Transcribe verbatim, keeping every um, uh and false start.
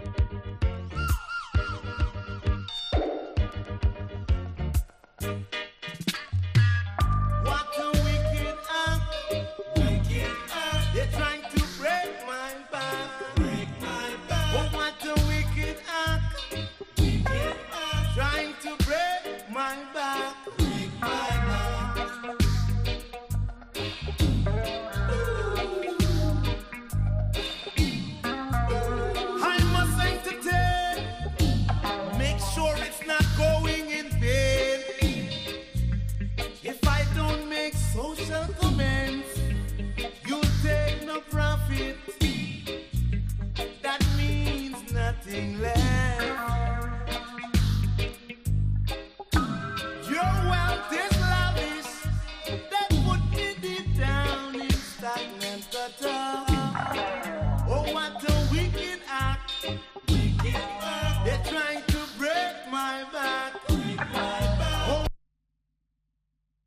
What a wicked act, wicked act. They're trying to break my back, break my back. Oh, what a wicked act, wicked act. Trying to break my back, break my back. I must entertain, make sure it's not going in vain. If I don't make social comments, you'll take no profit. That means nothing less.